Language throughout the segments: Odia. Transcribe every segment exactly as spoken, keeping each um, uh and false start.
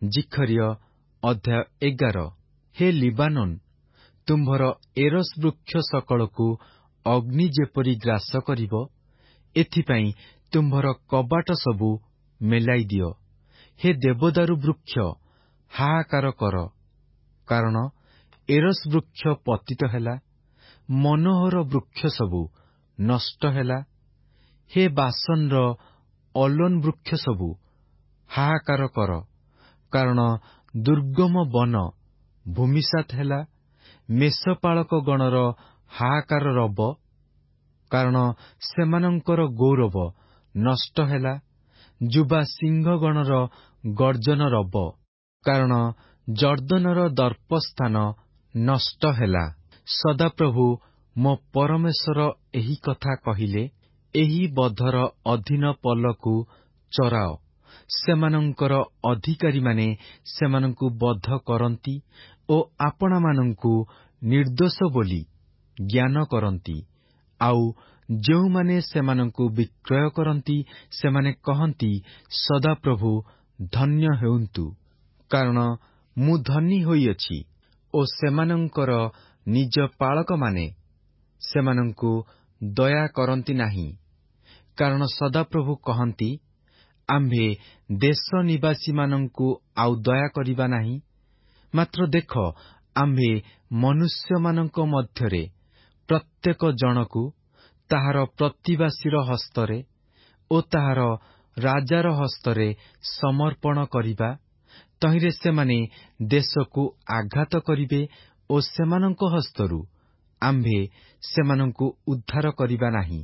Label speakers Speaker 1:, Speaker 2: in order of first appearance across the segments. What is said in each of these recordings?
Speaker 1: ଜିଖରିୟ ଅଧ୍ୟାୟ ଏଗାର। ହେ ଲିବାନୋନ, ତୁମ୍ଭର ଏରସ୍ ବୃକ୍ଷ ସକଳକୁ ଅଗ୍ନି ଯେପରି ଗ୍ରାସ କରିବ, ଏଥିପାଇଁ ତୁମ୍ଭର କବାଟ ସବୁ ମେଲାଇ ଦିଅ। ହେ ଦେବଦାରୁ ବୃକ୍ଷ, ହାହାକାର କର, କାରଣ ଏରସ୍ ବୃକ୍ଷ ପତିତ ହେଲା, ମନୋହର ବୃକ୍ଷ ସବୁ ନଷ୍ଟ ହେଲା। ହେ ବାସନର ଅଲୋନ ବୃକ୍ଷ ସବୁ, ହାହାକାର କର, କାରଣ ଦୁର୍ଗମ ବନ ଭୂମିସାତ୍ ହେଲା। ମେଷପାଳକ ଗଣର ହାହାକାର ରବ, କାରଣ ସେମାନଙ୍କର ଗୌରବ ନଷ୍ଟ ହେଲା। ଯୁବା ସିଂହଗଣର ଗର୍ଜନ ରବ, କାରଣ ଜର୍ଦ୍ଦନର ଦର୍ପସ୍ଥାନ ନଷ୍ଟ ହେଲା। ସଦାପ୍ରଭୁ ମୋ ପରମେଶ୍ୱର ଏହି କଥା କହିଲେ, ଏହି ବଧର ଅଧୀନ ପଲକୁ ଚରାଅ। ସେମାନଙ୍କର ଅଧିକାରୀମାନେ ସେମାନଙ୍କୁ ବଧ କରନ୍ତି ଓ ଆପଣାମାନଙ୍କୁ ନିର୍ଦ୍ଦୋଷ ବୋଲି ଜ୍ଞାନ କରନ୍ତି। ଆଉ ଯେଉଁମାନେ ସେମାନଙ୍କୁ ବିକ୍ରୟ କରନ୍ତି, ସେମାନେ କହନ୍ତି, ସଦାପ୍ରଭୁ ଧନ୍ୟ ହେଉନ୍ତୁ, କାରଣ ମୁଁ ଧନୀ ହୋଇଅଛି। ଓ ସେମାନଙ୍କର ନିଜ ପାଳକମାନେ ସେମାନଙ୍କୁ ଦୟା କରନ୍ତି ନାହିଁ, କାରଣ ସଦାପ୍ରଭୁ କହନ୍ତି, ଆମ୍ଭେ ଦେଶ ନିବାସୀମାନଙ୍କୁ ଆଉ ଦୟା କରିବା ନାହିଁ। ମାତ୍ର ଦେଖ, ଆମ୍ଭେ ମନୁଷ୍ୟମାନଙ୍କ ମଧ୍ୟରେ ପ୍ରତ୍ୟେକ ଜଣକୁ ତାହାର ପ୍ରତିବାସୀର ହସ୍ତରେ ଓ ତାହାର ରାଜାର ହସ୍ତରେ ସମର୍ପଣ କରିବା। ତହିଁରେ ସେମାନେ ଦେଶକୁ ଆଘାତ କରିବେ ଓ ସେମାନଙ୍କ ହସ୍ତରୁ ଆମ୍ଭେ ସେମାନଙ୍କୁ ଉଦ୍ଧାର କରିବା ନାହିଁ।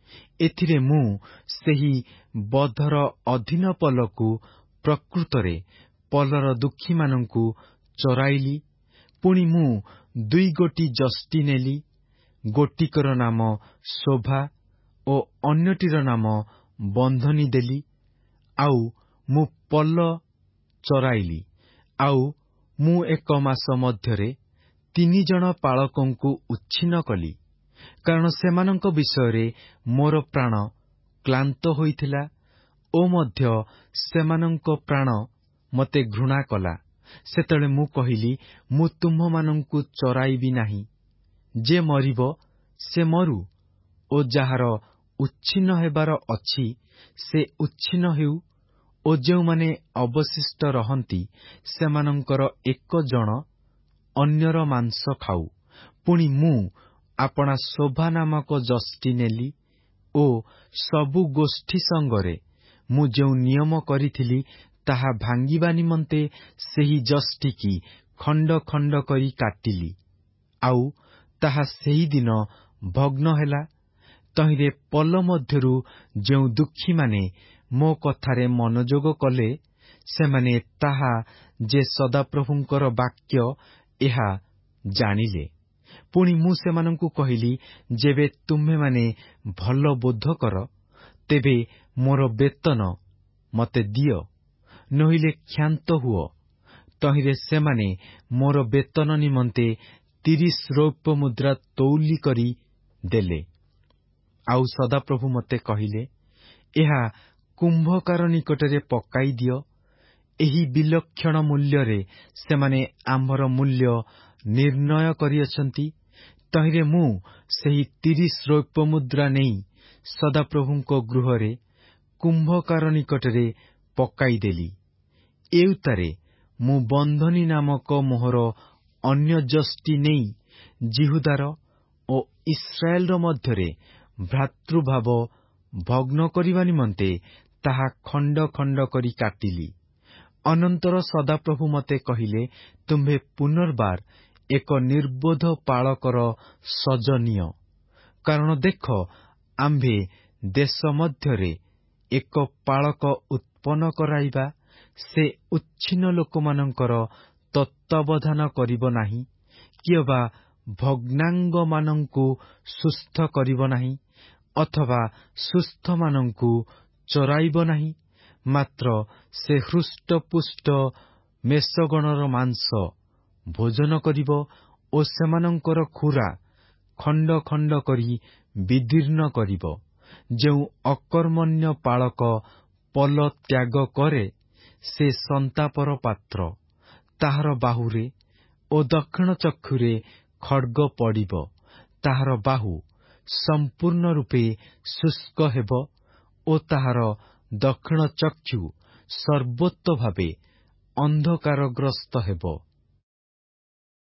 Speaker 1: ଏଥିରେ ମୁଁ ସେହି ବଧର ଅଧୀନ ପଲକୁ ପ୍ରକୃତରେ ପଲର ଦୁଃଖୀମାନଙ୍କୁ ଚରାଇଲି। ପୁଣି ମୁଁ ଦୁଇ ଗୋଟି ଯଷ୍ଟି ନେଲି, ଗୋଟିକର ନାମ ଶୋଭା ଓ ଅନ୍ୟଟିର ନାମ ବନ୍ଧନୀ ଦେଲି। ଆଉ ମୁଁ ପଲ ଚରାଇଲି। ଆଉ ମୁଁ ଏକ ମାସ ମଧ୍ୟରେ ତିନି ଜଣ ପାଳକଙ୍କୁ ଉଚ୍ଛିନ୍ନ କଲି, କାରଣ ସେମାନଙ୍କ ବିଷୟରେ ମୋର ପ୍ରାଣ କ୍ଳାନ୍ତ ହୋଇଥିଲା ଓ ମଧ୍ୟ ସେମାନଙ୍କ ପ୍ରାଣ ମୋତେ ଘୃଣା କଲା। ସେତେବେଳେ ମୁଁ କହିଲି, ମୁଁ ତୁମ୍ଭମାନଙ୍କୁ ଚରାଇବି ନାହିଁ। ଯେ ମରିବ ସେ ମରୁ, ଓ ଯାହାର ଉଚ୍ଛିନ୍ନ ହେବାର ଅଛି ସେ ଉଚ୍ଛିନ୍ନ ହେଉ, ଓ ଯେଉଁମାନେ ଅବଶିଷ୍ଟ ରହନ୍ତି ସେମାନଙ୍କର ଏକ ଜଣ ଅନ୍ୟର ମାଂସ ଖାଉ। ପୁଣି ମୁଁ ଆପଣା ଶୋଭା ନାମକ ଯଷ୍ଟି ନେଲି ଓ ସବୁ ଗୋଷ୍ଠୀ ସଙ୍ଗରେ ମୁଁ ଯେଉଁ ନିୟମ କରିଥିଲି ତାହା ଭାଙ୍ଗିବା ନିମନ୍ତେ ସେହି ଯଷ୍ଟିକି ଖଣ୍ଡ ଖଣ୍ଡ କରି କାଟିଲି। ଆଉ ତାହା ସେହିଦିନ ଭଗ୍ନ ହେଲା। ତହିଁରେ ପଲ ମଧ୍ୟରୁ ଯେଉଁ ଦୁଃଖୀମାନେ ମୋ କଥାରେ ମନୋଯୋଗ କଲେ, ସେମାନେ ତାହା ଯେ ସଦାପ୍ରଭୁଙ୍କର ବାକ୍ୟ ଏହା ଜାଣିଲେ। ପୁଣି ମୁଁ ସେମାନଙ୍କୁ କହିଲି, ଯେବେ ତୁମ୍ଭେମାନେ ଭଲ ବୋଧ କର, ତେବେ ମୋର ବେତନ ମୋତେ ଦିଅ, ନୋହିଲେ କ୍ଷାନ୍ତ ହୁଅ। ତହିଁରେ ସେମାନେ ମୋର ବେତନ ନିମନ୍ତେ ତିରିଶ ରୌପ୍ୟ ମୁଦ୍ରା ତଉଲି କରି ଦେଲେ। ଆଉ ସଦାପ୍ରଭୁ ମୋତେ କହିଲେ, ଏହା କୁମ୍ଭକାର ନିକଟରେ ପକାଇ ଦିଅ। ଏହି ବିଲକ୍ଷଣ ମୂଲ୍ୟରେ ସେମାନେ ଆମ୍ଭର ମୂଲ୍ୟ ନିର୍ଣ୍ଣୟ କରିଅଛନ୍ତି। ତହିଁରେ ମୁଁ ସେହି ତିରିଶ ରୌପ୍ୟ ମୁଦ୍ରା ନେଇ ସଦାପ୍ରଭୁଙ୍କ ଗୃହରେ କୁମ୍ଭକାର ନିକଟରେ ପକାଇଦେଲି। ଏଉତାରେ ମୁଁ ବନ୍ଧନୀ ନାମକ ମୋହର ଅନ୍ୟ ଯଷ୍ଟି ନେଇ ଯିହୁଦାର ଓ ଇସ୍ରାଏଲର ମଧ୍ୟରେ ଭ୍ରାତୃଭାବ ଭଗ୍ନ କରିବା ନିମନ୍ତେ ତାହା ଖଣ୍ଡ ଖଣ୍ଡ କରି କାଟିଲି। ଅନନ୍ତର ସଦାପ୍ରଭୁ ମୋତେ କହିଲେ, ତୁମ୍ଭେ ପୁନର୍ବାର ଏକ ନିର୍ବୋଧ ପାଳକର ସଜ ନିଅ। କାରଣ ଦେଖ, ଆମ୍ଭେ ଦେଶ ମଧ୍ୟରେ ଏକ ପାଳକ ଉତ୍ପନ୍ନ କରାଇବା। ସେ ଉଚ୍ଛିନ୍ନ ଲୋକମାନଙ୍କର ତତ୍ତ୍ୱାବଧାନ କରିବ ନାହିଁ, କିଏବା ଭଗ୍ନାଙ୍ଗମାନଙ୍କୁ ସୁସ୍ଥ କରିବ ନାହିଁ, ଅଥବା ସୁସ୍ଥମାନଙ୍କୁ ଚରାଇବ ନାହିଁ। ମାତ୍ର ସେ ହୃଷ୍ଟପୁଷ୍ଟ ମେଷଗଣର ମାଂସ ଭୋଜନ କରିବ ଓ ସେମାନଙ୍କର ଖୁରା ଖଣ୍ଡ ଖଣ୍ଡ କରି ବିଦୀର୍ଣ୍ଣ କରିବ। ଯେଉଁ ଅକର୍ମଣ୍ୟ ପାଳକ ପଲ ତ୍ୟାଗ କରେ, ସେ ସନ୍ତାପର ପାତ୍ର। ତାହାର ବାହୁରେ ଓ ଦକ୍ଷିଣ ଚକ୍ଷୁରେ ଖଡ୍ଗ ପଡ଼ିବ। ତାହାର ବାହୁ ସମ୍ପୂର୍ଣ୍ଣ ରୂପେ ଶୁଷ୍କ ହେବ ଓ ତାହାର ଦକ୍ଷିଣ ଚକ୍ଷୁ ସର୍ବୋତଭାବେ ଅନ୍ଧକାରଗ୍ରସ୍ତ ହେବ।